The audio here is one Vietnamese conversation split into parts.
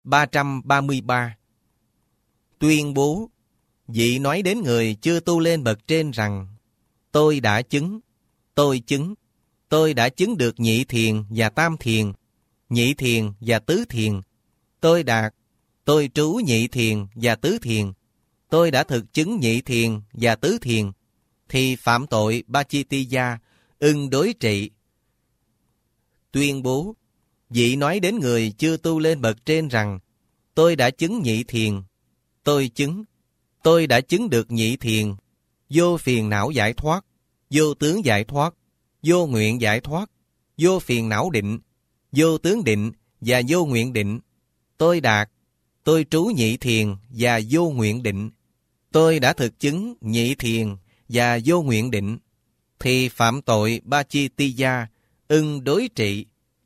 333. Tuyên bố, vị nói đến người chưa tu lên bậc trên rằng: tôi đã chứng, tôi đã chứng được nhị thiền và tam thiền, nhị thiền và tứ thiền. Tôi đạt, tôi trú nhị thiền và tứ thiền. Tôi đã thực chứng nhị thiền và tứ thiền, thì phạm tội Pachittiya, ưng đối trị. Tuyên bố, vị nói đến người chưa tu lên bậc trên rằng: tôi đã chứng nhị thiền, tôi đã chứng được nhị thiền, vô phiền não giải thoát, vô tướng giải thoát, vô nguyện giải thoát, vô phiền não định, vô tướng định và vô nguyện định. Tôi đạt, tôi trú nhị thiền và vô nguyện định. Tôi đã thực chứng nhị thiền và vô nguyện định, thì phạm tội Pachittiya, ưng đối trị.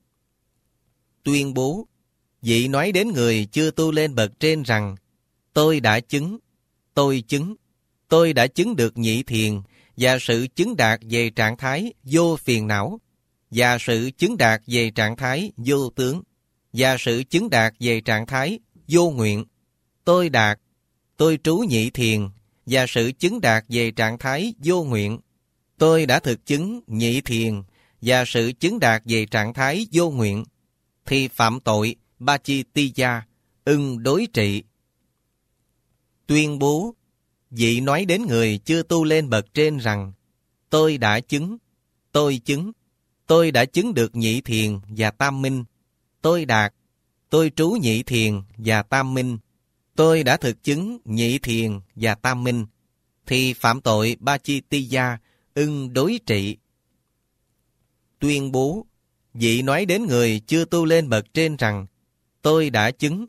Tuyên bố, vị nói đến người chưa tu lên bậc trên rằng: tôi đã chứng, tôi đã chứng được nhị thiền và sự chứng đạt về trạng thái vô phiền não, và sự chứng đạt về trạng thái vô tướng, và sự chứng đạt về trạng thái vô nguyện. Tôi đạt, tôi trú nhị thiền và sự chứng đạt về trạng thái vô nguyện. Tôi đã thực chứng nhị thiền và sự chứng đạt về trạng thái vô nguyện, thì phạm tội Pachittiya, ưng đối trị. Tuyên bố, vị nói đến người chưa tu lên bậc trên rằng: tôi đã chứng, tôi đã chứng được nhị thiền và tam minh. Tôi đạt, tôi trú nhị thiền và tam minh. Tôi đã thực chứng nhị thiền và tam minh, thì phạm tội Pachittiya, ưng đối trị. Tuyên bố, vị nói đến người chưa tu lên bậc trên rằng: tôi đã chứng,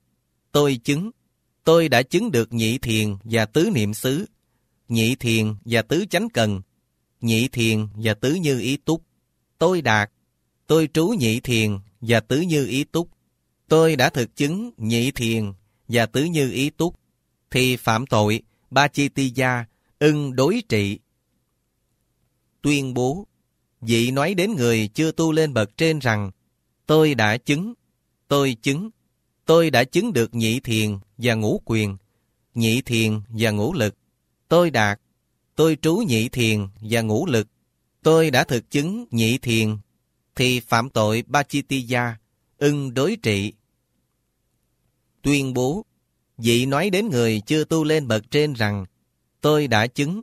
tôi đã chứng được nhị thiền và tứ niệm xứ, nhị thiền và tứ chánh cần, nhị thiền và tứ như ý túc. Tôi đạt, tôi trú nhị thiền và tứ như ý túc. Tôi đã thực chứng nhị thiền và tứ như ý túc, thì phạm tội Pachittiya, ưng đối trị. Tuyên bố, vị nói đến người chưa tu lên bậc trên rằng: tôi đã chứng, tôi đã chứng được nhị thiền và ngũ quyền, nhị thiền và ngũ lực. Tôi đạt, tôi trú nhị thiền và ngũ lực. Tôi đã thực chứng nhị thiền, thì phạm tội Pachittiya, ưng đối trị. Tuyên bố, vị nói đến người chưa tu lên bậc trên rằng: tôi đã chứng,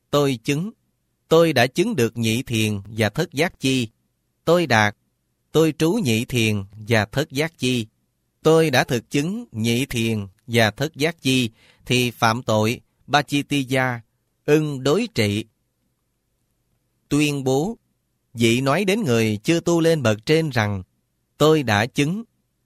tôi đã chứng được nhị thiền và thất giác chi. Tôi đạt, tôi trú nhị thiền và thất giác chi. Tôi đã thực chứng nhị thiền và thất giác chi, thì phạm tội Pachittiya, ưng đối trị. Tuyên bố, vị nói đến người chưa tu lên bậc trên rằng: tôi đã chứng,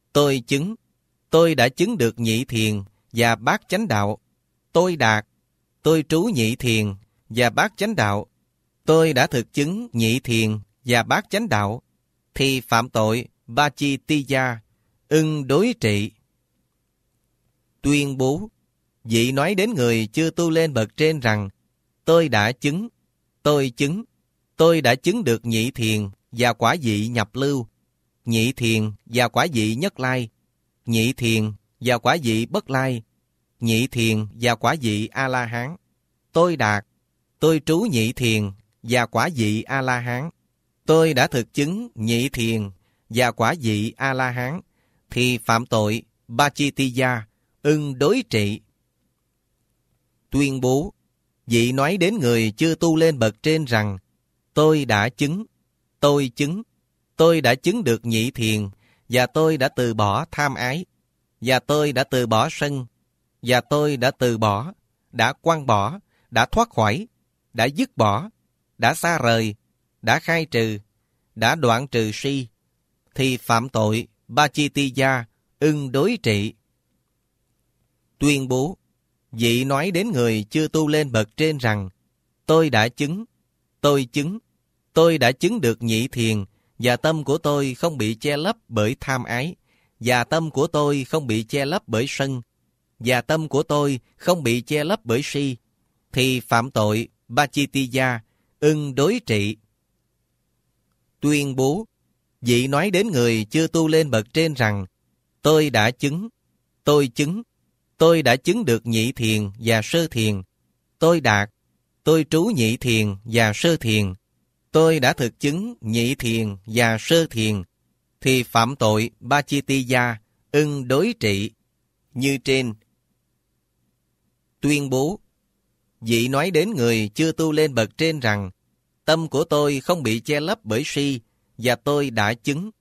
tôi đã chứng được nhị thiền và bát chánh đạo. Tôi đạt, tôi trú nhị thiền và bát chánh đạo. Tôi đã thực chứng nhị thiền và bát chánh đạo, thì phạm tội Pachittiya, ưng đối trị. Tuyên bố, vị nói đến người chưa tu lên bậc trên rằng: tôi đã chứng, tôi đã chứng được nhị thiền và quả vị nhập lưu, nhị thiền và quả vị nhất lai, nhị thiền và quả vị bất lai, nhị thiền và quả vị A-la-hán. Tôi đạt, tôi trú nhị thiền và quả vị A-la-hán. Tôi đã thực chứng nhị thiền và quả vị A-la-hán, thì phạm tội Pachittiya, ưng đối trị. Tuyên bố, vị nói đến người chưa tu lên bậc trên rằng: tôi đã chứng, tôi đã chứng được nhị thiền, và tôi đã từ bỏ tham ái, và tôi đã từ bỏ sân, và tôi đã từ bỏ, đã quăng bỏ, đã thoát khỏi, đã dứt bỏ, đã xa rời, đã khai trừ, đã đoạn trừ si, thì phạm tội Pachittiya, ưng đối trị. Tuyên bố, vị nói đến người chưa tu lên bậc trên rằng: tôi đã chứng, tôi đã chứng được nhị thiền, và tâm của tôi không bị che lấp bởi tham ái, và tâm của tôi không bị che lấp bởi sân, và tâm của tôi không bị che lấp bởi si, thì phạm tội Pachittiya, ưng đối trị. Tuyên bố, vị nói đến người chưa tu lên bậc trên rằng: tôi đã chứng, Tôi chứng, tôi đã chứng được nhị thiền và sơ thiền. Tôi đạt, tôi trú nhị thiền và sơ thiền. Tôi đã thực chứng nhị thiền và sơ thiền, thì phạm tội Pachittiya, ưng đối trị, như trên. Tuyên bố, vị nói đến người chưa tu lên bậc trên rằng, tâm của tôi không bị che lấp bởi si, và tôi đã chứng.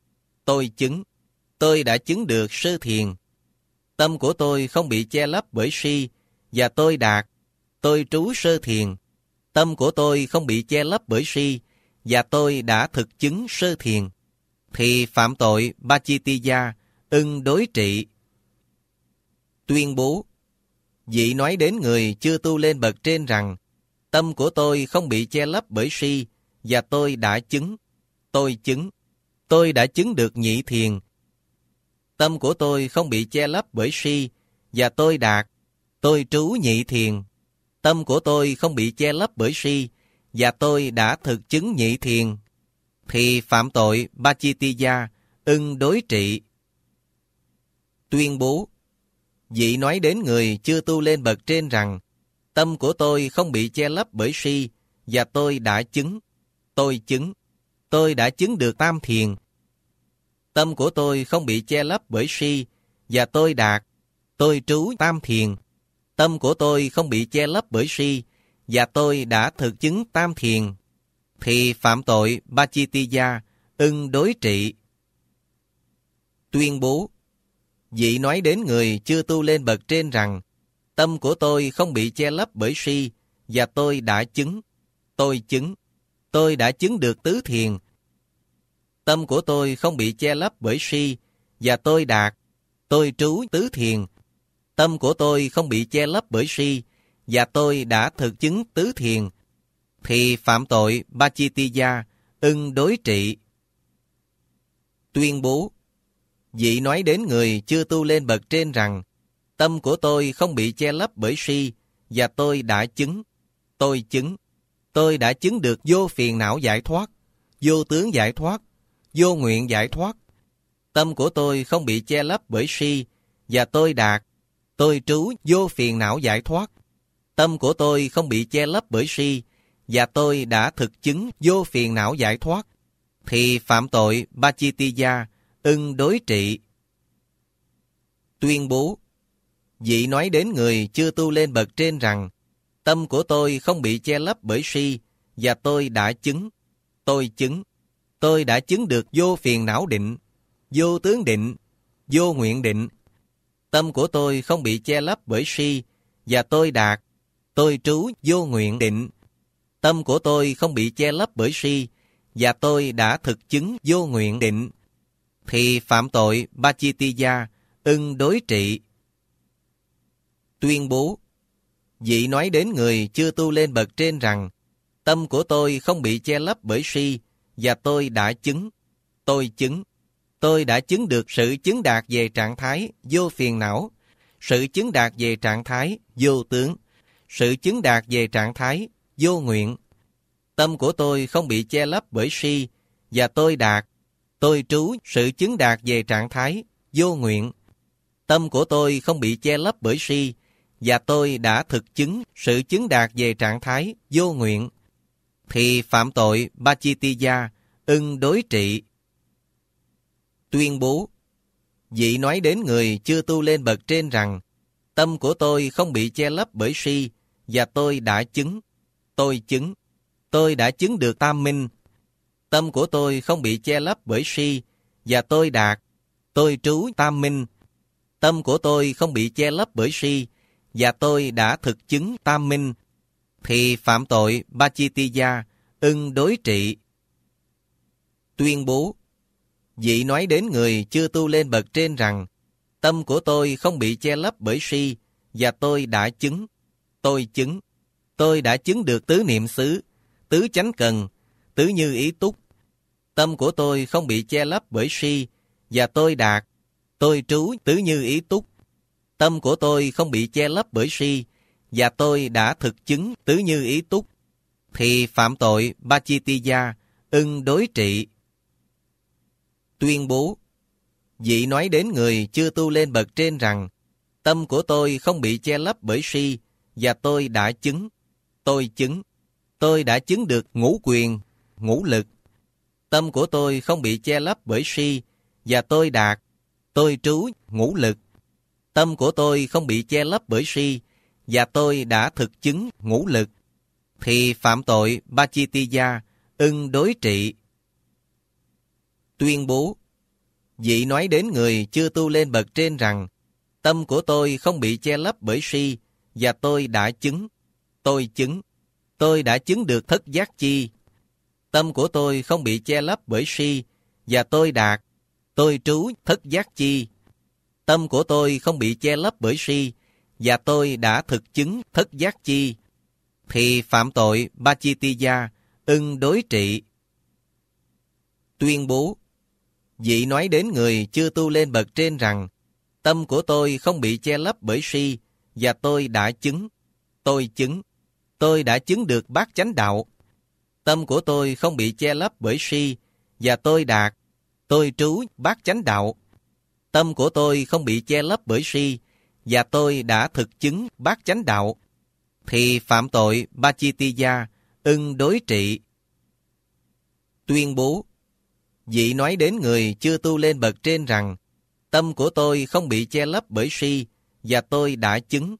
Tôi đã chứng được sơ thiền. Tâm của tôi không bị che lấp bởi si, và tôi đạt, tôi trú sơ thiền. Tâm của tôi không bị che lấp bởi si, và tôi đã thực chứng sơ thiền, thì phạm tội Pachittiya, ưng đối trị. Tuyên bố, vị nói đến người chưa tu lên bậc trên rằng, tâm của tôi không bị che lấp bởi si, và tôi đã chứng. Tôi đã chứng được nhị thiền. Tâm của tôi không bị che lấp bởi si, và tôi đạt, tôi trú nhị thiền. Tâm của tôi không bị che lấp bởi si, và tôi đã thực chứng nhị thiền, thì phạm tội Pachittiya, ưng đối trị. Tuyên bố, vị nói đến người chưa tu lên bậc trên rằng, tâm của tôi không bị che lấp bởi si, và tôi đã chứng. Tôi đã chứng được tam thiền. Tâm của tôi không bị che lấp bởi si, và tôi đạt, tôi trú tam thiền. Tâm của tôi không bị che lấp bởi si, và tôi đã thực chứng tam thiền, thì phạm tội Pachittiya, ưng đối trị. Tuyên bố, vị nói đến người chưa tu lên bậc trên rằng, tâm của tôi không bị che lấp bởi si, và tôi đã chứng. Tôi đã chứng được tứ thiền. Tâm của tôi không bị che lấp bởi si, và tôi đạt, tôi trú tứ thiền. Tâm của tôi không bị che lấp bởi si, và tôi đã thực chứng tứ thiền, thì phạm tội Pachittiya, ưng đối trị. Tuyên bố, vị nói đến người chưa tu lên bậc trên rằng, tâm của tôi không bị che lấp bởi si, và tôi đã chứng. Tôi đã chứng được vô phiền não giải thoát, vô tướng giải thoát, vô nguyện giải thoát. Tâm của tôi không bị che lấp bởi si, và tôi đạt, tôi trú vô phiền não giải thoát. Tâm của tôi không bị che lấp bởi si, và tôi đã thực chứng vô phiền não giải thoát, thì phạm tội Pachittiya, ưng đối trị. Tuyên bố, vị nói đến người chưa tu lên bậc trên rằng, tâm của tôi không bị che lấp bởi si, và tôi đã chứng. Tôi đã chứng được vô phiền não định, vô tướng định, vô nguyện định. Tâm của tôi không bị che lấp bởi si, và tôi đạt, tôi trú vô nguyện định. Tâm của tôi không bị che lấp bởi si, và tôi đã thực chứng vô nguyện định, thì phạm tội Pachittiya, ưng đối trị. Tuyên bố, vị nói đến người chưa tu lên bậc trên rằng, tâm của tôi không bị che lấp bởi si, và tôi đã chứng. Tôi đã chứng được sự chứng đạt về trạng thái vô phiền não, sự chứng đạt về trạng thái vô tướng, sự chứng đạt về trạng thái vô nguyện. Tâm của tôi không bị che lấp bởi si, và tôi đạt, tôi trú sự chứng đạt về trạng thái vô nguyện. Tâm của tôi không bị che lấp bởi si, và tôi đã thực chứng sự chứng đạt về trạng thái vô nguyện, thì phạm tội Pachittiya, ưng đối trị. Tuyên bố, vị nói đến người chưa tu lên bậc trên rằng, tâm của tôi không bị che lấp bởi si, và tôi đã chứng. Tôi đã chứng được tam minh. Tâm của tôi không bị che lấp bởi si, và tôi đạt, tôi trú tam minh. Tâm của tôi không bị che lấp bởi si, và tôi đã thực chứng tam minh, thì phạm tội Pachittiya, ưng đối trị. Tuyên bố, vị nói đến người chưa tu lên bậc trên rằng, tâm của tôi không bị che lấp bởi si, và tôi đã chứng. Tôi đã chứng được tứ niệm xứ, tứ chánh cần, tứ như ý túc. Tâm của tôi không bị che lấp bởi si, và tôi đạt, tôi trú tứ như ý túc. Tâm của tôi không bị che lấp bởi si, và tôi đã thực chứng tứ như ý túc, thì phạm tội Pachittiya, ưng đối trị. Tuyên bố, vị nói đến người chưa tu lên bậc trên rằng, Tâm của tôi không bị che lấp bởi si, và tôi đã chứng. Tôi đã chứng được ngũ quyền, ngũ lực. Tâm của tôi không bị che lấp bởi si, và tôi đạt. Tôi trú ngũ lực. Tâm của tôi không bị che lấp bởi si, và tôi đã thực chứng ngũ lực. Thì phạm tội Pachittiya, ưng đối trị. Tuyên bố: vị nói đến người chưa tu lên bậc trên rằng, tâm của tôi không bị che lấp bởi si, và tôi đã chứng. Tôi đã chứng được thất giác chi. Tâm của tôi không bị che lấp bởi si, và tôi đạt. Tôi trú thất giác chi. Tâm của tôi không bị che lấp bởi si, và tôi đã thực chứng thất giác chi. Thì phạm tội Pachittiya, ưng đối trị. Tuyên bố: vị nói đến người chưa tu lên bậc trên rằng, tâm của tôi không bị che lấp bởi si, và tôi đã chứng. Tôi đã chứng được bát chánh đạo. Tâm của tôi không bị che lấp bởi si, và tôi đạt. Tôi trú bát chánh đạo. Tâm của tôi không bị che lấp bởi si, và tôi đã thực chứng bát chánh đạo. Thì phạm tội Pachittiya, ưng đối trị. Tuyên bố: vị nói đến người chưa tu lên bậc trên rằng, tâm của tôi không bị che lấp bởi si, và tôi đã chứng.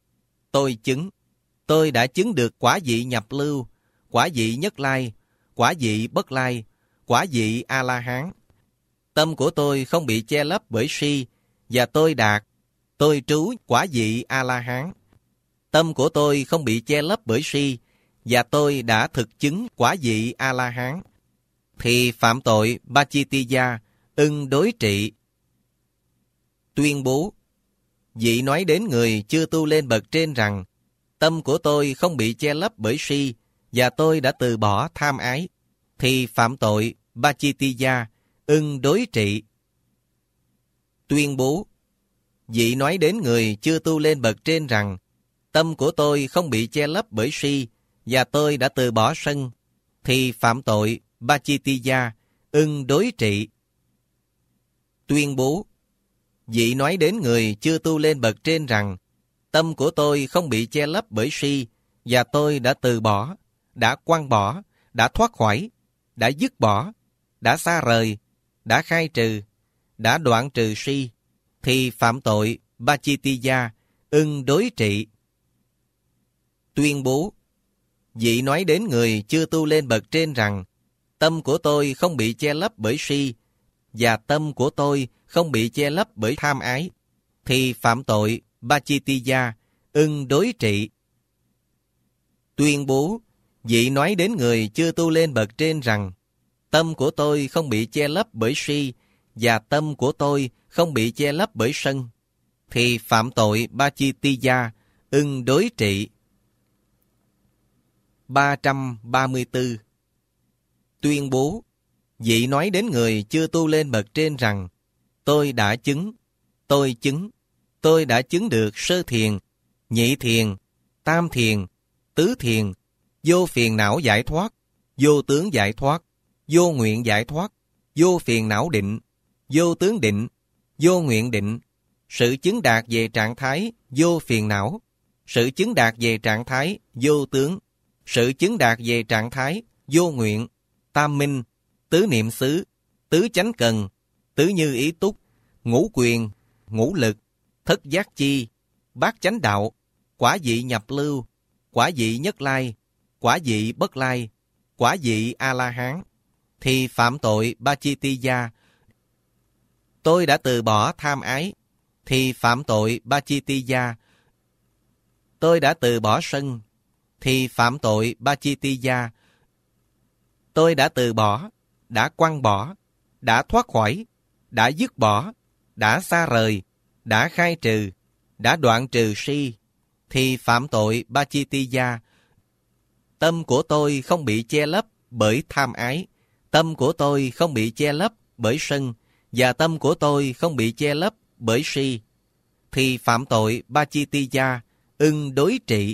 Tôi đã chứng được quả vị nhập lưu, quả vị nhất lai, quả vị bất lai, quả vị A-la-hán. Tâm của tôi không bị che lấp bởi si, và tôi đạt. Tôi trú quả vị A-la-hán. Tâm của tôi không bị che lấp bởi si, và tôi đã thực chứng quả vị A-la-hán. Thì phạm tội Pachittiya, ưng đối trị. Tuyên bố: vị nói đến người chưa tu lên bậc trên rằng, tâm của tôi không bị che lấp bởi si, và tôi đã từ bỏ tham ái. Thì phạm tội Pachittiya, ưng đối trị. Tuyên bố: vị nói đến người chưa tu lên bậc trên rằng, tâm của tôi không bị che lấp bởi si, và tôi đã từ bỏ sân. Thì phạm tội Pachittiya, ưng đối trị. Tuyên bố: vị nói đến người chưa tu lên bậc trên rằng, tâm của tôi không bị che lấp bởi si, và tôi đã từ bỏ, đã quăng bỏ, đã thoát khỏi, đã dứt bỏ, đã xa rời, đã khai trừ, đã đoạn trừ si. Thì phạm tội Pachittiya, ưng đối trị. Tuyên bố: vị nói đến người chưa tu lên bậc trên rằng, tâm của tôi không bị che lấp bởi si, và tâm của tôi không bị che lấp bởi tham ái. Thì phạm tội Pachittiya, ưng đối trị. Tuyên bố: vị nói đến người chưa tu lên bậc trên rằng, tâm của tôi không bị che lấp bởi si, và tâm của tôi không bị che lấp bởi sân. Thì phạm tội Pachittiya, ưng đối trị. 334. Tuyên bố: vị nói đến người chưa tu lên bậc trên rằng, tôi đã chứng. Tôi đã chứng được sơ thiền, nhị thiền, tam thiền, tứ thiền, vô phiền não giải thoát, vô tướng giải thoát, vô nguyện giải thoát, vô phiền não định, vô tướng định, vô nguyện định, sự chứng đạt về trạng thái vô phiền não, sự chứng đạt về trạng thái vô tướng, sự chứng đạt về trạng thái vô nguyện, tam minh, tứ niệm xứ, tứ chánh cần, tứ như ý túc, ngũ quyền, ngũ lực, thất giác chi, bát chánh đạo, quả vị nhập lưu, quả vị nhất lai, quả vị bất lai, quả vị A-la-hán. Thì phạm tội Pachittiya. Tôi đã từ bỏ tham ái. Thì phạm tội Pachittiya. Tôi đã từ bỏ sân. Thì phạm tội Pachittiya. Tôi đã từ bỏ, đã quăng bỏ, đã thoát khỏi, đã dứt bỏ, đã xa rời, đã khai trừ, đã đoạn trừ si. Thì phạm tội Pachittiya. Tâm của tôi không bị che lấp bởi tham ái. Tâm của tôi không bị che lấp bởi sân, và tâm của tôi không bị che lấp bởi si. Thì phạm tội Pachittiya, ưng đối trị.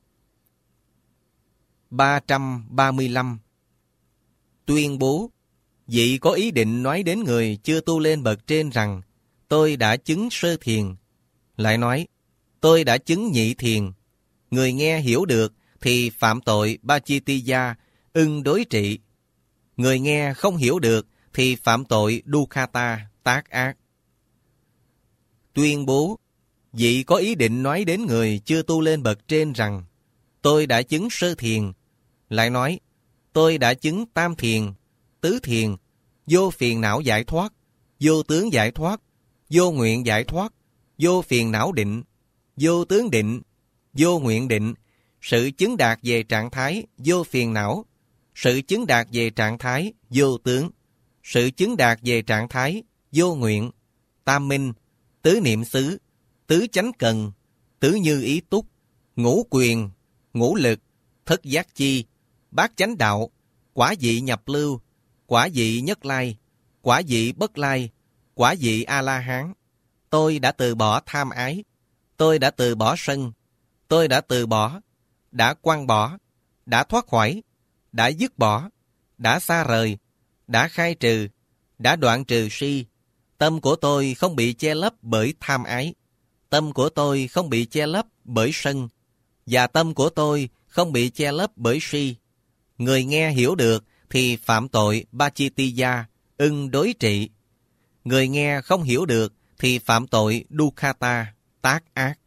335. Tuyên bố: vị có ý định nói đến người chưa tu lên bậc trên rằng, tôi đã chứng sơ thiền. Lại nói, tôi đã chứng nhị thiền. Người nghe hiểu được thì phạm tội Pachittiya, ưng đối trị. Người nghe không hiểu được thì phạm tội Dukkhata, tác ác. Tuyên bố, vị có ý định nói đến người chưa tu lên bậc trên rằng, tôi đã chứng sơ thiền. Lại nói, tôi đã chứng tam thiền, tứ thiền, vô phiền não giải thoát, vô tướng giải thoát, vô nguyện giải thoát, vô phiền não định, vô tướng định, vô nguyện định, sự chứng đạt về trạng thái vô phiền não, sự chứng đạt về trạng thái vô tướng, sự chứng đạt về trạng thái vô nguyện, tam minh, tứ niệm xứ, tứ chánh cần, tứ như ý túc, ngũ quyền, ngũ lực, thất giác chi, bát chánh đạo, quả vị nhập lưu, quả vị nhất lai, quả vị bất lai, quả vị A-la-hán. Tôi đã từ bỏ tham ái, tôi đã từ bỏ sân, tôi đã từ bỏ, đã quăng bỏ, đã thoát khỏi, đã dứt bỏ, đã xa rời, đã khai trừ, đã đoạn trừ si. Tâm của tôi không bị che lấp bởi tham ái, tâm của tôi không bị che lấp bởi sân, và tâm của tôi không bị che lấp bởi si. Người nghe hiểu được thì phạm tội Pachittiya, ưng đối trị. Người nghe không hiểu được thì phạm tội Dukkhata, tác ác.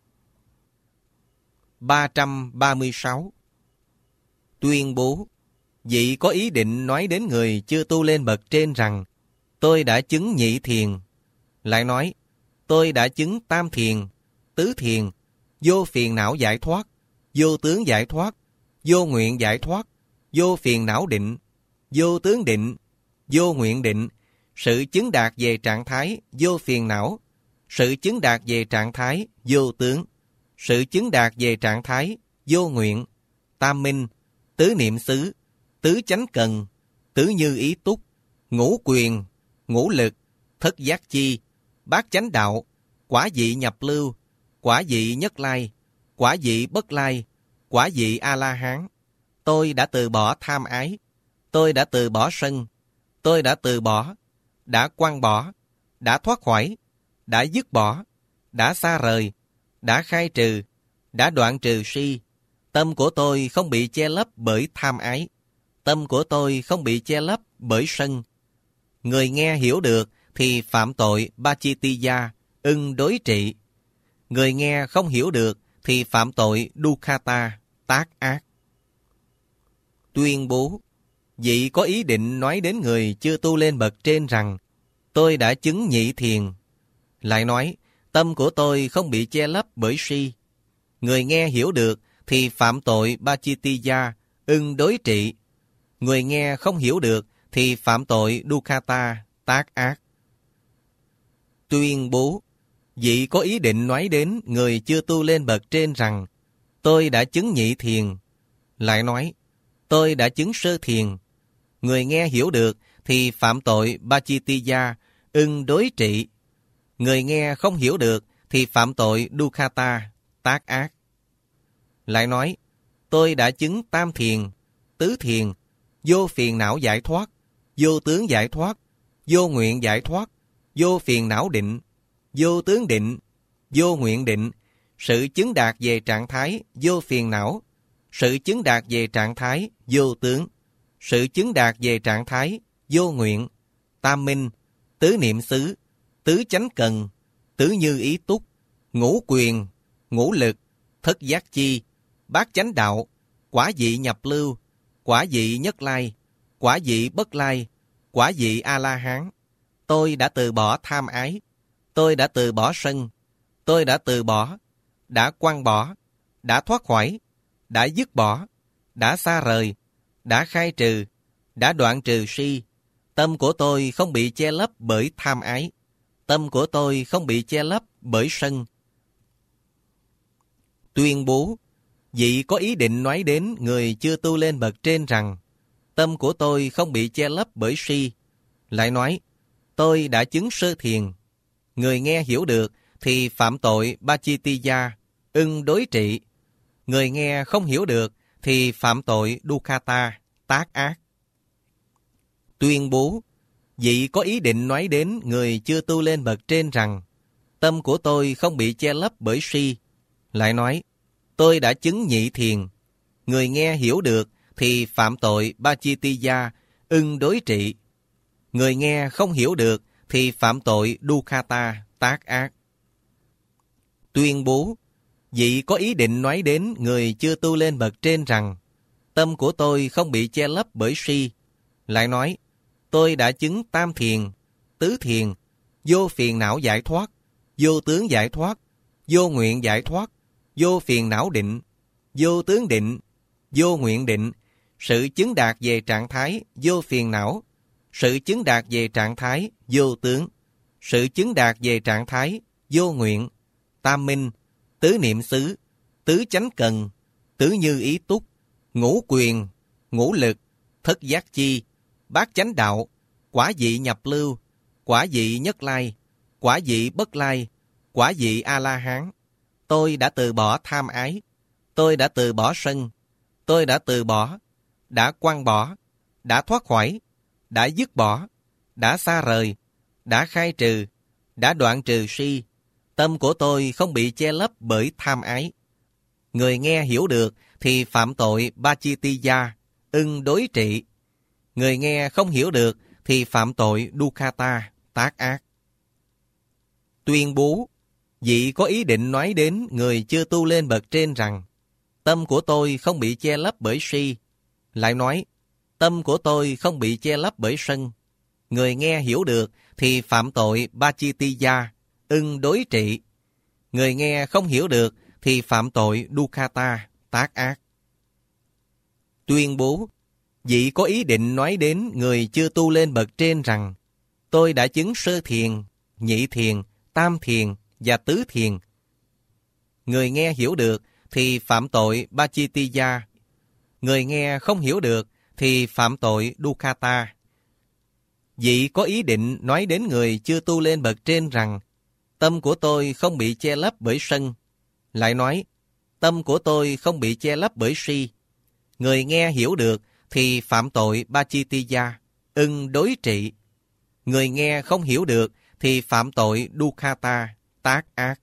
336. Tuyên bố, vị có ý định nói đến người chưa tu lên bậc trên rằng, tôi đã chứng nhị thiền. Lại nói, tôi đã chứng tam thiền, tứ thiền, vô phiền não giải thoát, vô tướng giải thoát, vô nguyện giải thoát, vô phiền não định, vô tướng định, vô nguyện định, sự chứng đạt về trạng thái vô phiền não, sự chứng đạt về trạng thái vô tướng, sự chứng đạt về trạng thái vô nguyện, tam minh, tứ niệm xứ, tứ chánh cần, tứ như ý túc, ngũ quyền, ngũ lực, thất giác chi, bát chánh đạo, quả vị nhập lưu, quả vị nhất lai, quả vị bất lai, quả vị A-la-hán. Tôi đã từ bỏ tham ái, tôi đã từ bỏ sân, tôi đã từ bỏ, đã quăng bỏ, đã thoát khỏi, đã dứt bỏ, đã xa rời, đã khai trừ, đã đoạn trừ si. Tâm của tôi không bị che lấp bởi tham ái, tâm của tôi không bị che lấp bởi sân. Người nghe hiểu được thì phạm tội Pachittiya, ưng đối trị. Người nghe không hiểu được thì phạm tội Dukkhata, tác ác. Tuyên bố, vị có ý định nói đến người chưa tu lên bậc trên rằng, tôi đã chứng nhị thiền. Lại nói, tâm của tôi không bị che lấp bởi si. Người nghe hiểu được thì phạm tội Pachittiya, ưng đối trị. Người nghe không hiểu được thì phạm tội Dukkhata, tác ác. Tuyên bố, vị có ý định nói đến người chưa tu lên bậc trên rằng, tôi đã chứng nhị thiền. Lại nói, tôi đã chứng sơ thiền. Người nghe hiểu được thì phạm tội Pachittiya, ưng đối trị. Người nghe không hiểu được thì phạm tội Dukkhata, tác ác. Lại nói, tôi đã chứng tam thiền, tứ thiền, vô phiền não giải thoát, vô tướng giải thoát, vô nguyện giải thoát, vô phiền não định, vô tướng định, vô nguyện định, sự chứng đạt về trạng thái vô phiền não, sự chứng đạt về trạng thái vô tướng, sự chứng đạt về trạng thái vô nguyện, tam minh, tứ niệm xứ, tứ chánh cần, tứ như ý túc, ngũ quyền, ngũ lực, thất giác chi, bát chánh đạo, quả vị nhập lưu, quả vị nhất lai, quả vị bất lai, quả vị A-la-hán. Tôi đã từ bỏ tham ái, tôi đã từ bỏ sân, tôi đã từ bỏ, đã quăng bỏ, đã thoát khỏi, đã dứt bỏ, đã xa rời, đã khai trừ, đã đoạn trừ si. Tâm của tôi không bị che lấp bởi tham ái, tâm của tôi không bị che lấp bởi sân. Tuyên bố, vị có ý định nói đến người chưa tu lên bậc trên rằng, tâm của tôi không bị che lấp bởi si. Lại nói, tôi đã chứng sơ thiền. Người nghe hiểu được thì phạm tội Pachittiya, ưng đối trị. Người nghe không hiểu được thì phạm tội Dukkhata, tác ác. Tuyên bố, vị có ý định nói đến người chưa tu lên bậc trên rằng, tâm của tôi không bị che lấp bởi si. lại nói, tôi đã chứng nhị thiền. Người nghe hiểu được thì phạm tội Pachittiya, ưng đối trị. Người nghe không hiểu được thì phạm tội Dukkhata, tác ác. Tuyên bố, vị có ý định nói đến người chưa tu lên bậc trên rằng, tâm của tôi không bị che lấp bởi si. Lại nói, tôi đã chứng tam thiền, tứ thiền, vô phiền não giải thoát, vô tướng giải thoát, vô nguyện giải thoát, vô phiền não định, vô tướng định, vô nguyện định, sự chứng đạt về trạng thái vô phiền não, sự chứng đạt về trạng thái vô tướng, sự chứng đạt về trạng thái vô nguyện, tam minh, tứ niệm xứ, tứ chánh cần, tứ như ý túc, ngũ quyền, ngũ lực, thất giác chi, bát chánh đạo, quả vị nhập lưu, quả vị nhất lai, quả vị bất lai, quả vị A-la-hán. Tôi đã từ bỏ tham ái, tôi đã từ bỏ sân, tôi đã từ bỏ, đã quăng bỏ, đã thoát khỏi, đã dứt bỏ, đã xa rời, đã khai trừ, đã đoạn trừ si. Tâm của tôi không bị che lấp bởi tham ái. Người nghe hiểu được thì phạm tội Pachittiya, ưng đối trị. Người nghe không hiểu được thì phạm tội Dukkhata, tác ác. Tuyên bố, vị có ý định nói đến người chưa tu lên bậc trên rằng, tâm của tôi không bị che lấp bởi si. Lại nói, tâm của tôi không bị che lấp bởi sân. Người nghe hiểu được thì phạm tội Pachittiya, ưng đối trị. Người nghe không hiểu được thì phạm tội Dukkhata, tác ác. Tuyên bố, vị có ý định nói đến người chưa tu lên bậc trên rằng, tôi đã chứng sơ thiền, nhị thiền, tam thiền và tứ thiền. Người nghe hiểu được thì phạm tội Pachittiya. Người nghe không hiểu được thì phạm tội Dukkhata. Vị có ý định nói đến người chưa tu lên bậc trên rằng, tâm của tôi không bị che lấp bởi sân. Lại nói, tâm của tôi không bị che lấp bởi si. Người nghe hiểu được thì phạm tội Pachittiya, ưng đối trị. Người nghe không hiểu được thì phạm tội Dukkhata, tác ác.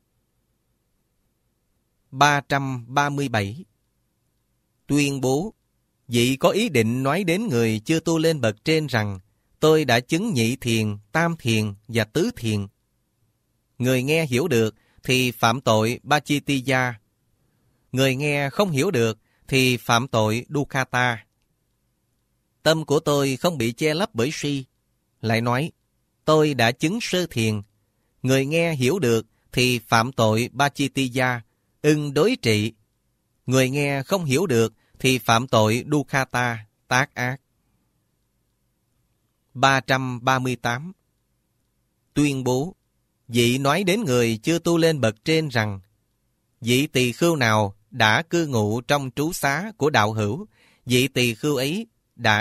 337. Tuyên bố, vị có ý định nói đến người chưa tu lên bậc trên rằng, tôi đã chứng nhị thiền, tam thiền và tứ thiền. Người nghe hiểu được thì phạm tội Pachittiya. Người nghe không hiểu được thì phạm tội Dukkhata. Tâm của tôi không bị che lấp bởi si. Lại nói, tôi đã chứng sơ thiền. Người nghe hiểu được thì phạm tội Pachittiya, ưng đối trị. Người nghe không hiểu được thì phạm tội Dukkhata, tác ác. 338. Tuyên bố, vị nói đến người chưa tu lên bậc trên rằng, vị tỳ khưu nào đã cư ngụ trong trú xá của đạo hữu, vị tỳ khưu ấy đã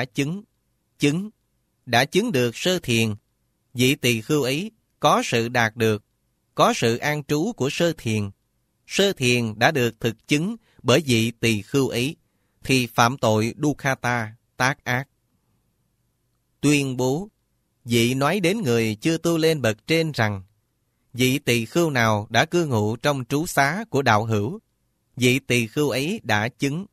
đã chứng được sơ thiền. Vị tỳ khưu ấy có sự đạt được, có sự an trú của sơ thiền. Sơ thiền đã được thực chứng bởi vị tỳ khưu ấy, thì phạm tội Dukkhata, tác ác. Tuyên bố, vị nói đến người chưa tu lên bậc trên rằng, vị tỳ khưu nào đã cư ngụ trong trú xá của đạo hữu, vị tỳ khưu ấy đã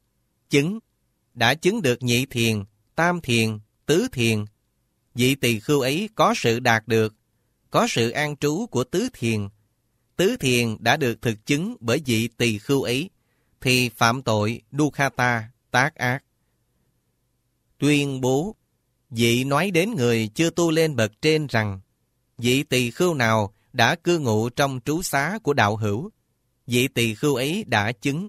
đã chứng được nhị thiền, tam thiền, tứ thiền. Vị tỳ khưu ấy có sự đạt được, có sự an trú của tứ thiền. Tứ thiền đã được thực chứng bởi vị tỳ khưu ấy, thì phạm tội Dukkhata, tác ác. Tuyên bố, vị nói đến người chưa tu lên bậc trên rằng, vị tỳ khưu nào đã cư ngụ trong trú xá của đạo hữu, vị tỳ khưu ấy đã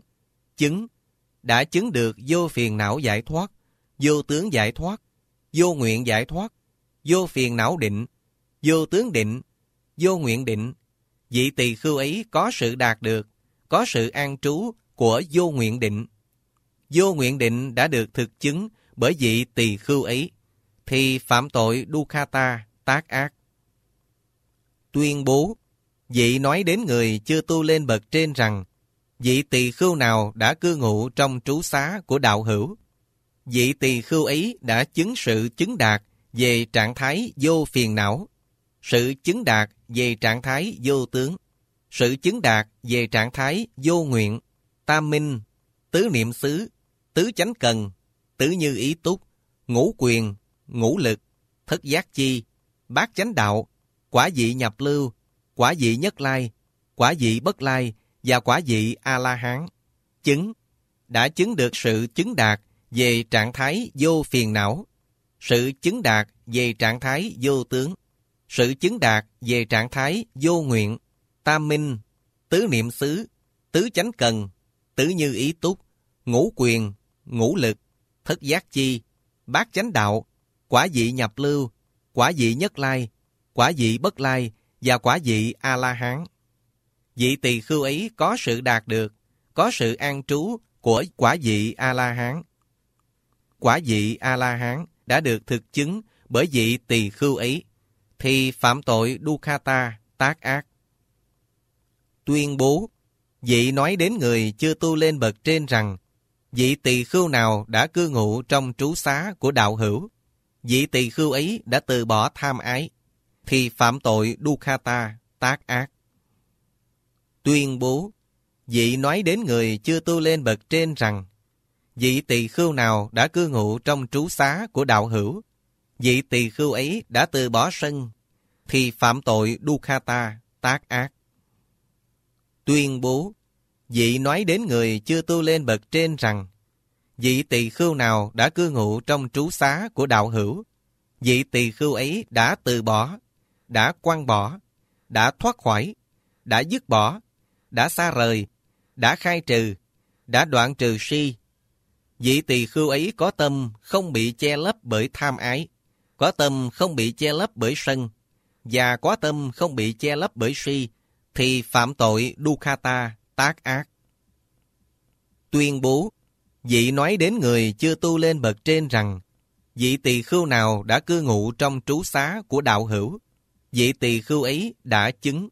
đã chứng được vô phiền não giải thoát, vô tướng giải thoát, vô nguyện giải thoát, vô phiền não định, vô tướng định, vô nguyện định. Vị tỳ khưu ấy có sự đạt được, có sự an trú của vô nguyện định. Vô nguyện định đã được thực chứng bởi vị tỳ khưu ấy, thì phạm tội Dukkhata, tác ác. Tuyên bố, vị nói đến người chưa tu lên bậc trên rằng, vị tỳ khưu nào đã cư ngụ trong trú xá của đạo hữu, vị tỳ khưu ấy đã chứng sự chứng đạt về trạng thái vô phiền não, sự chứng đạt về trạng thái vô tướng, sự chứng đạt về trạng thái vô nguyện, tam minh, tứ niệm xứ, tứ chánh cần, tứ như ý túc, ngũ quyền, ngũ lực, thất giác chi, bát chánh đạo, quả vị nhập lưu, quả vị nhất lai, quả vị bất lai và quả vị A-la-hán. Chứng, đã chứng được sự chứng đạt về trạng thái vô phiền não, sự chứng đạt về trạng thái vô tướng, sự chứng đạt về trạng thái vô nguyện, tam minh, tứ niệm xứ, tứ chánh cần, tứ như ý túc, ngũ quyền, ngũ lực, thất giác chi, bát chánh đạo, quả vị nhập lưu, quả vị nhất lai, quả vị bất lai và quả vị A-la-hán. Vị tỳ khưu ấy có sự đạt được, có sự an trú của quả vị A-la-hán. Quả vị A-la-hán đã được thực chứng bởi vị tỳ khưu ấy, thì phạm tội Dukkata, tác ác. Tuyên bố, vị nói đến người chưa tu lên bậc trên rằng, vị tỳ khưu nào đã cư ngụ trong trú xá của đạo hữu, vị tỳ khưu ấy đã từ bỏ tham ái, thì phạm tội Dukkata, tác ác. Tuyên bố, vị nói đến người chưa tu lên bậc trên rằng, vị tỳ khưu nào đã cư ngụ trong trú xá của đạo hữu, vị tỳ khưu ấy đã từ bỏ sân, thì phạm tội Dukkata, tác ác. Tuyên bố, vị nói đến người chưa tu lên bậc trên rằng, vị tỳ khưu nào đã cư ngụ trong trú xá của đạo hữu, vị tỳ khưu ấy đã từ bỏ, đã quăng bỏ, đã thoát khỏi, đã dứt bỏ, đã xa rời, đã khai trừ, đã đoạn trừ si. Vị tỳ khưu ấy có tâm không bị che lấp bởi tham ái, có tâm không bị che lấp bởi sân, và có tâm không bị che lấp bởi si, thì phạm tội Dukkata, tác ác. Tuyên bố, vị nói đến người chưa tu lên bậc trên rằng, vị tỳ khưu nào đã cư ngụ trong trú xá của đạo hữu, vị tỳ khưu ấy đã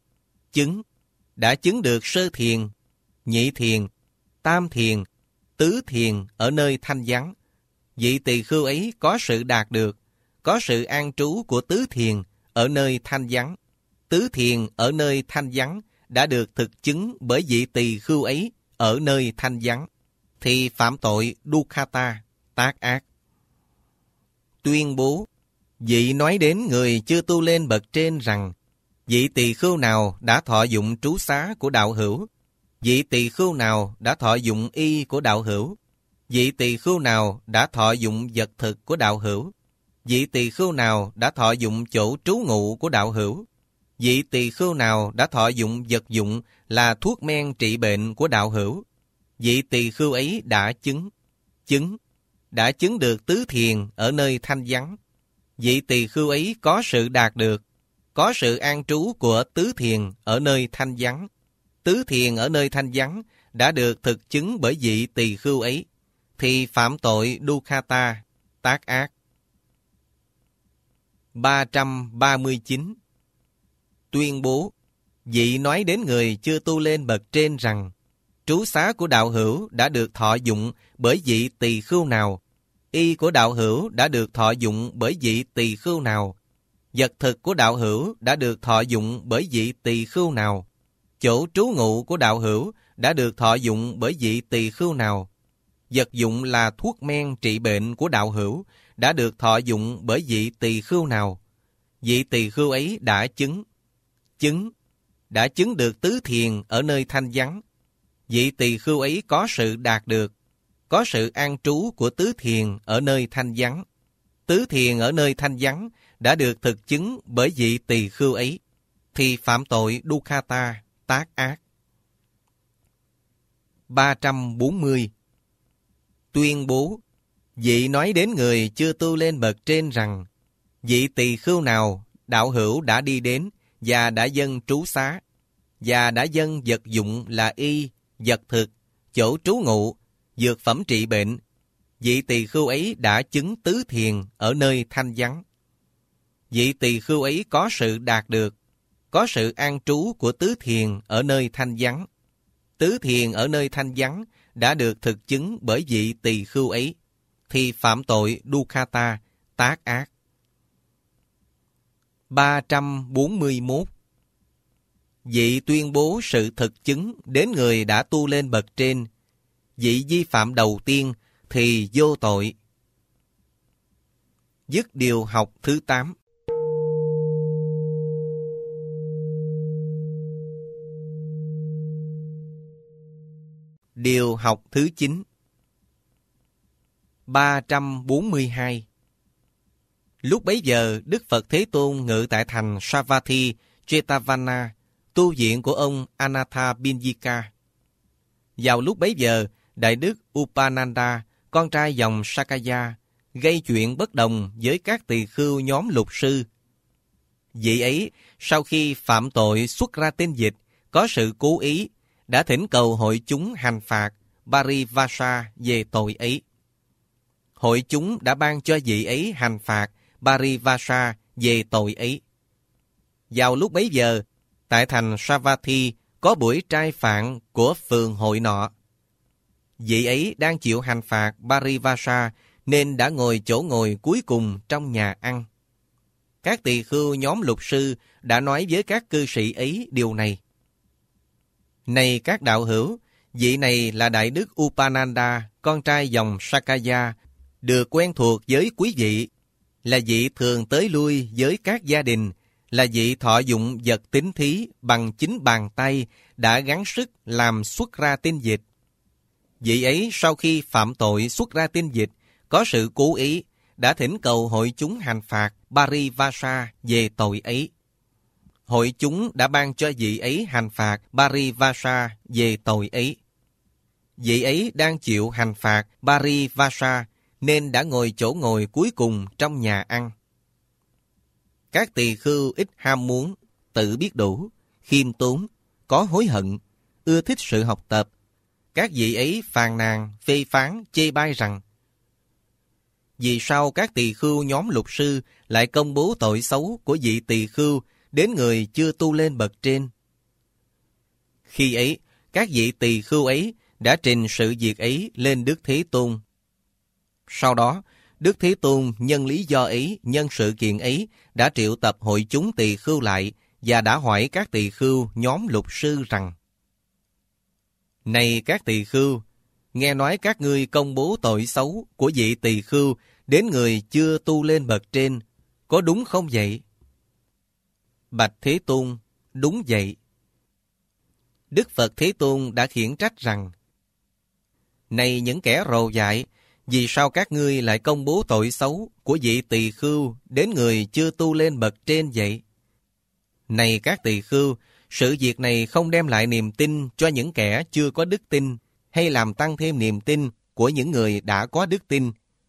đã chứng được sơ thiền, nhị thiền, tam thiền, tứ thiền ở nơi thanh vắng. Vị tỳ khưu ấy có sự đạt được, có sự an trú của tứ thiền ở nơi thanh vắng. Tứ thiền ở nơi thanh vắng đã được thực chứng bởi vị tỳ khưu ấy ở nơi thanh vắng, thì phạm tội Dukkata, tác ác. Tuyên bố, vị nói đến người chưa tu lên bậc trên rằng, vị tỳ khưu nào đã thọ dụng trú xá của đạo hữu, vị tỳ khưu nào đã thọ dụng y của đạo hữu, vị tỳ khưu nào đã thọ dụng vật thực của đạo hữu, vị tỳ khưu nào đã thọ dụng chỗ trú ngụ của đạo hữu, vị tỳ khưu nào đã thọ dụng vật dụng là thuốc men trị bệnh của đạo hữu, vị tỳ khưu ấy đã đã chứng được tứ thiền ở nơi thanh vắng. Vị tỳ khưu ấy có sự đạt được, có sự an trú của tứ thiền ở nơi thanh vắng. Tứ thiền ở nơi thanh vắng đã được thực chứng bởi vị tỳ khưu ấy, thì phạm tội Dukkata, tác ác. 339. Tuyên bố, vị nói đến người chưa tu lên bậc trên rằng, trú xá của đạo hữu đã được thọ dụng bởi vị tỳ khưu nào, y của đạo hữu đã được thọ dụng bởi vị tỳ khưu nào, vật thực của đạo hữu đã được thọ dụng bởi vị tỳ khưu nào, chỗ trú ngụ của đạo hữu đã được thọ dụng bởi vị tỳ khưu nào, vật dụng là thuốc men trị bệnh của đạo hữu đã được thọ dụng bởi vị tỳ khưu nào. Vị tỳ khưu ấy đã đã chứng được tứ thiền ở nơi thanh vắng. Vị tỳ khưu ấy có sự đạt được, có sự an trú của tứ thiền ở nơi thanh vắng. Tứ thiền ở nơi thanh vắng đã được thực chứng bởi vị tỳ khưu ấy, thì phạm tội Dukkata, tác ác. 340. Tuyên bố, vị nói đến người chưa tu lên bậc trên rằng, vị tỳ khưu nào đạo hữu đã đi đến và đã dâng trú xá, và đã dâng vật dụng là y, vật thực, chỗ trú ngụ, dược phẩm trị bệnh, vị tỳ khưu ấy đã chứng tứ thiền ở nơi thanh vắng. Vị tỳ khưu ấy có sự đạt được, có sự an trú của tứ thiền ở nơi thanh vắng. Tứ thiền ở nơi thanh vắng đã được thực chứng bởi vị tỳ khưu ấy, thì phạm tội Dukkata, tác ác. 341. Vị tuyên bố sự thực chứng đến người đã tu lên bậc trên. Vị vi phạm đầu tiên thì vô tội. Dứt điều học thứ 8. Điều học thứ 9. 342. Lúc bấy giờ, Đức Phật Thế Tôn ngự tại thành Savatthi, Jetavana, tu viện của ông Anathapindika. Vào lúc bấy giờ, Đại Đức Upananda, con trai dòng Sakaya, gây chuyện bất đồng với các tỳ khưu nhóm lục sư. Vị ấy, sau khi phạm tội xuất ra tinh dịch, có sự cố ý, đã thỉnh cầu hội chúng hành phạt Parivasa về tội ấy. Hội chúng đã ban cho vị ấy hành phạt Parivasa về tội ấy. Vào lúc bấy giờ, tại thành Savatthi có buổi trai phạn của phường hội nọ. Vị ấy đang chịu hành phạt Parivasa nên đã ngồi chỗ ngồi cuối cùng trong nhà ăn. Các tỳ khưu nhóm lục sư đã nói với các cư sĩ ấy điều này. Này các đạo hữu, vị này là Đại Đức Upananda, con trai dòng Sakaya, được quen thuộc với quý vị, là vị thường tới lui với các gia đình, là vị thọ dụng vật tín thí bằng chính bàn tay đã gắng sức làm xuất ra tinh dịch. Vị ấy sau khi phạm tội xuất ra tinh dịch, có sự cố ý, đã thỉnh cầu hội chúng hành phạt Parivasa về tội ấy. Hội chúng đã ban cho vị ấy hành phạt Parivasa về tội ấy. Vị ấy đang chịu hành phạt Parivasa nên đã ngồi chỗ ngồi cuối cùng trong nhà ăn. Các tỳ khưu ít ham muốn, tự biết đủ, khiêm tốn, có hối hận, ưa thích sự học tập. Các vị ấy phàn nàn, phê phán, chê bai rằng: vì sao các tỳ khưu nhóm lục sư lại công bố tội xấu của vị tỳ khưu đến người chưa tu lên bậc trên? Khi ấy, các vị tỳ khưu ấy đã trình sự việc ấy lên Đức Thế Tôn. Sau đó, Đức Thế Tôn nhân lý do ấy, nhân sự kiện ấy, đã triệu tập hội chúng tỳ khưu lại và đã hỏi các tỳ khưu nhóm lục sư rằng: này các tỳ khưu, nghe nói các ngươi công bố tội xấu của vị tỳ khưu đến người chưa tu lên bậc trên, có đúng không vậy? Bạch Thế Tôn, đúng vậy. Đức Phật Thế Tôn đã khiển trách rằng: này những kẻ rồ dại, vì sao các ngươi lại công bố tội xấu của vị tỳ khưu đến người chưa tu lên bậc trên vậy? Này các tỳ khưu, sự việc này không đem lại niềm tin cho những kẻ chưa có đức tin, hay làm tăng thêm niềm tin của những người đã có đức tin.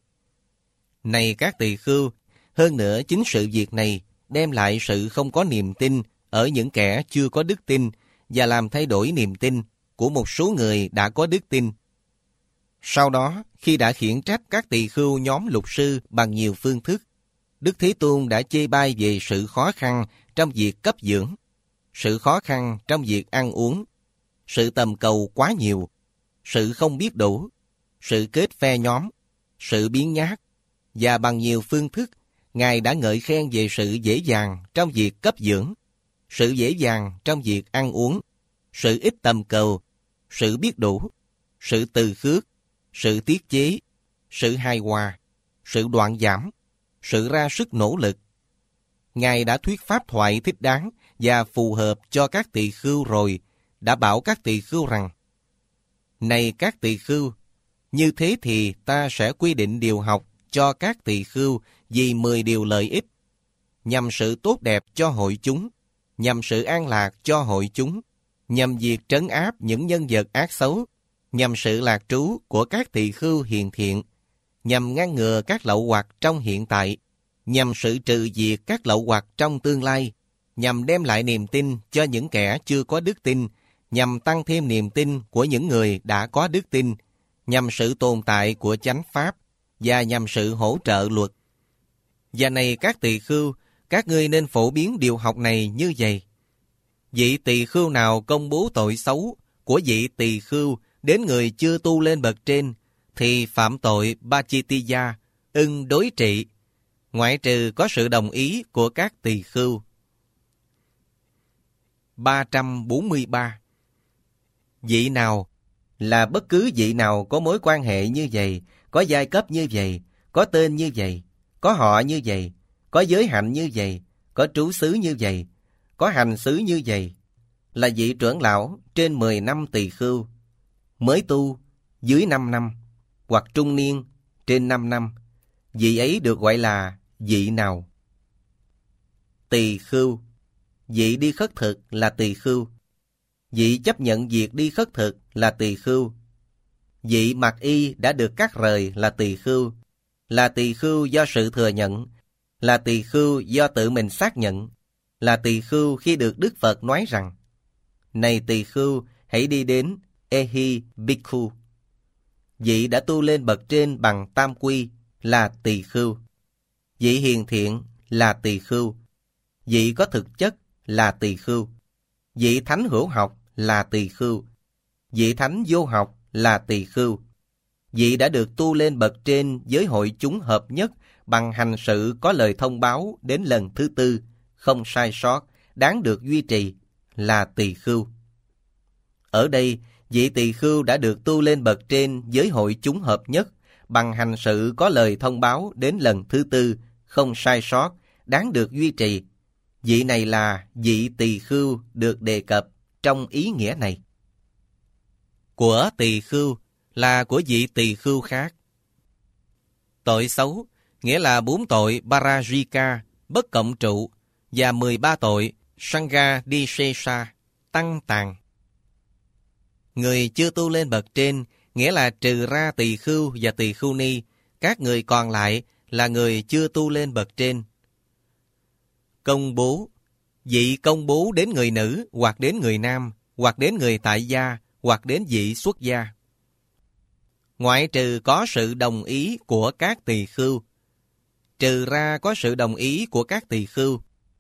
Này các tỳ khưu, hơn nữa chính sự việc này đem lại sự không có niềm tin ở những kẻ chưa có đức tin và làm thay đổi niềm tin của một số người đã có đức tin. Sau đó, khi đã khiển trách các tỳ khưu nhóm lục sư bằng nhiều phương thức, Đức Thế Tôn đã chê bai về sự khó khăn trong việc cấp dưỡng, sự khó khăn trong việc ăn uống, sự tầm cầu quá nhiều, sự không biết đủ, sự kết phe nhóm, sự biếng nhác, và bằng nhiều phương thức, Ngài đã ngợi khen về sự dễ dàng trong việc cấp dưỡng, sự dễ dàng trong việc ăn uống, sự ít tầm cầu, sự biết đủ, sự từ khước, sự tiết chế, sự hài hòa, sự đoạn giảm, sự ra sức nỗ lực. Ngài đã thuyết pháp thoại thích đáng và phù hợp cho các tỳ khưu rồi, đã bảo các tỳ khưu rằng: này các tỳ khưu, như thế thì ta sẽ quy định điều học cho các tỳ khưu vì 10 điều lợi ích, nhằm sự tốt đẹp cho hội chúng, nhằm sự an lạc cho hội chúng, nhằm việc trấn áp những nhân vật ác xấu, nhằm sự lạc trú của các tỳ khưu hiền thiện, nhằm ngăn ngừa các lậu hoặc trong hiện tại, nhằm sự trừ diệt các lậu hoặc trong tương lai, nhằm đem lại niềm tin cho những kẻ chưa có đức tin, nhằm tăng thêm niềm tin của những người đã có đức tin, nhằm sự tồn tại của chánh pháp, và nhằm sự hỗ trợ luật. Và này các tỳ khưu, các ngươi nên phổ biến điều học này như vậy. Vị tỳ khưu nào công bố tội xấu của vị tỳ khưu đến người chưa tu lên bậc trên, thì phạm tội Pachittiya, ưng đối trị, ngoại trừ có sự đồng ý của các tỳ khưu. 343. Vị nào là bất cứ vị nào có mối quan hệ như vậy, có giai cấp như vậy, có tên như vậy, có họ như vậy, có giới hạnh như vậy, có trú xứ như vậy, có hành xứ như vậy, là vị trưởng lão trên 10 năm tỳ khưu, mới tu dưới 5 năm, hoặc trung niên trên 5 năm, vị ấy được gọi là vị nào? Tỳ khưu. Vị đi khất thực là tỳ khưu. Vị chấp nhận việc đi khất thực là tỳ khưu. Vị mặc y đã được cắt rời là tỳ khưu. Là tỳ khưu do sự thừa nhận, là tỳ khưu do tự mình xác nhận, là tỳ khưu khi được Đức Phật nói rằng: này tỳ khưu, hãy đi đến Ehi Bhikkhu. Vị đã tu lên bậc trên bằng tam quy là tỳ khưu. Vị hiền thiện là tỳ khưu. Vị có thực chất là tỳ khưu. Vị thánh hữu học là tỳ khưu. Vị thánh vô học là tỳ khưu. Vị đã được tu lên bậc trên với hội chúng hợp nhất bằng hành sự có lời thông báo đến lần thứ tư, không sai sót, đáng được duy trì là tỳ khưu. Ở đây, vị tỳ khưu đã được tu lên bậc trên với hội chúng hợp nhất bằng hành sự có lời thông báo đến lần thứ tư, không sai sót, đáng được duy trì. Vị này là vị tỳ khưu được đề cập trong ý nghĩa này. Của tỳ khưu là của vị tỳ khưu khác. Tội xấu nghĩa là 4 tội Parajika, bất cộng trụ, và 13 tội Sangha Disesa, tăng tàn. Người chưa tu lên bậc trên nghĩa là trừ ra tỳ khưu và tỳ khưu ni, các người còn lại là người chưa tu lên bậc trên. Công bố. Vị công bố đến người nữ, hoặc đến người nam, hoặc đến người tại gia, hoặc đến vị xuất gia. Ngoại trừ có sự đồng ý của các tỳ khưu. Trừ ra có sự đồng ý của các tỳ khưu.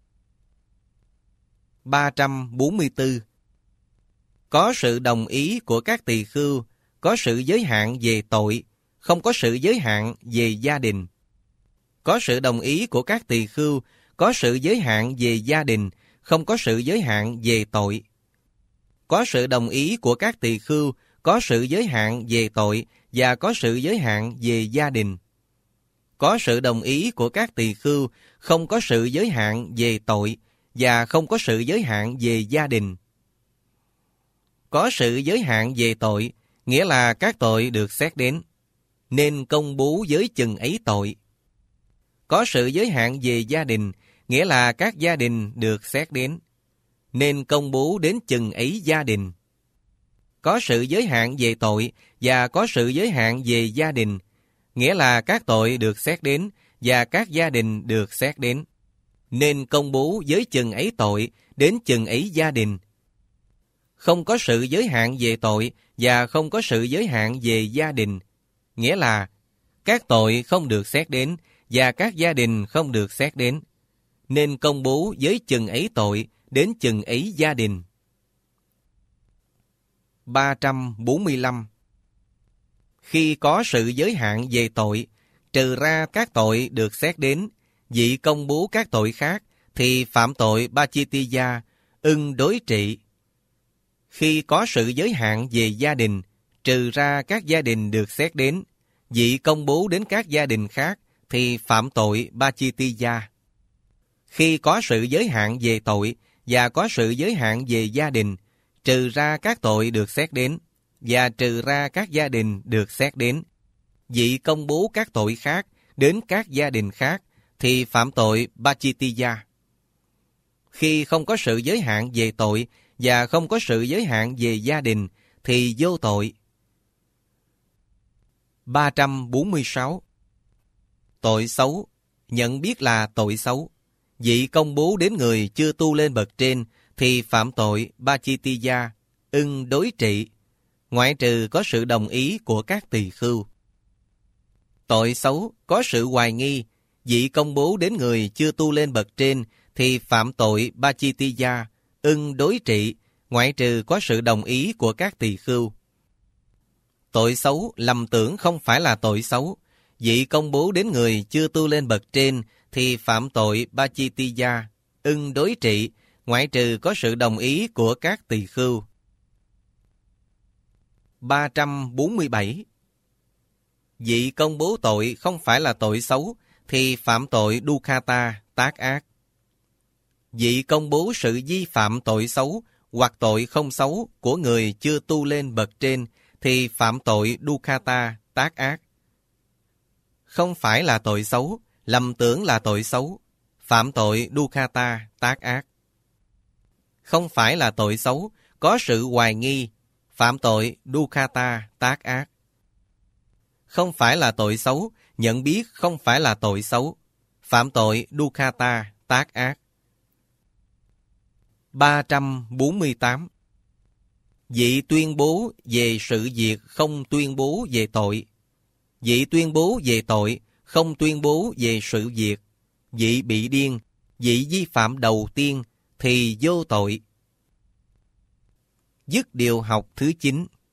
344. Có sự đồng ý của các tỳ khưu, có sự giới hạn về tội, không có sự giới hạn về gia đình. Có sự đồng ý của các tỳ khưu, có sự giới hạn về gia đình, không có sự giới hạn về tội. Có sự đồng ý của các tỳ khưu, có sự giới hạn về tội và có sự giới hạn về gia đình. Có sự đồng ý của các tỳ khưu, không có sự giới hạn về tội và không có sự giới hạn về gia đình. Có sự giới hạn về tội, nghĩa là các tội được xét đến, nên công bố với chừng ấy tội. Có sự giới hạn về gia đình, nghĩa là các gia đình được xét đến, nên công bố đến chừng ấy gia đình. Có sự giới hạn về tội và có sự giới hạn về gia đình, nghĩa là các tội được xét đến và các gia đình được xét đến, nên công bố với chừng ấy tội đến chừng ấy gia đình. Không có sự giới hạn về tội và không có sự giới hạn về gia đình, nghĩa là các tội không được xét đến và các gia đình không được xét đến, nên công bố với chừng ấy tội đến chừng ấy gia đình. 345. Khi có sự giới hạn về tội, trừ ra các tội được xét đến, vị công bố các tội khác, thì phạm tội Pachittiya, ưng đối trị. Khi có sự giới hạn về gia đình, trừ ra các gia đình được xét đến, vị công bố đến các gia đình khác, thì phạm tội Pachittiya. Khi có sự giới hạn về tội và có sự giới hạn về gia đình, trừ ra các tội được xét đến và trừ ra các gia đình được xét đến, vị công bố các tội khác đến các gia đình khác, thì phạm tội Pachittiya. Khi không có sự giới hạn về tội và không có sự giới hạn về gia đình, thì vô tội. 346. Tội xấu, nhận biết là tội xấu. Vị công bố đến người chưa tu lên bậc trên, thì phạm tội Pachittiya, ưng đối trị, ngoại trừ có sự đồng ý của các tỳ khưu. Tội xấu, có sự hoài nghi, vị công bố đến người chưa tu lên bậc trên, thì phạm tội Pachittiya, ưng đối trị, ngoại trừ có sự đồng ý của các tỳ khưu. Tội xấu, lầm tưởng không phải là tội xấu, vị công bố đến người chưa tu lên bậc trên, thì phạm tội Pachittiya, ưng đối trị, ngoại trừ có sự đồng ý của các tỳ khưu. 347. Vị công bố tội không phải là tội xấu, thì phạm tội Dukkata, tác ác. Vị công bố sự vi phạm tội xấu hoặc tội không xấu của người chưa tu lên bậc trên, thì phạm tội Dukkata, tác ác. Không phải là tội xấu, lầm tưởng là tội xấu, phạm tội Dukkata, tác ác. Không phải là tội xấu, có sự hoài nghi, phạm tội Dukkata, tác ác. Không phải là tội xấu, nhận biết không phải là tội xấu, phạm tội Dukkata, tác ác. 348. Vị tuyên bố về sự việc không tuyên bố về tội. Vị tuyên bố về tội, không tuyên bố về sự việc. Vị bị điên, vị vi phạm đầu tiên thì vô tội. Dứt điều học thứ 9.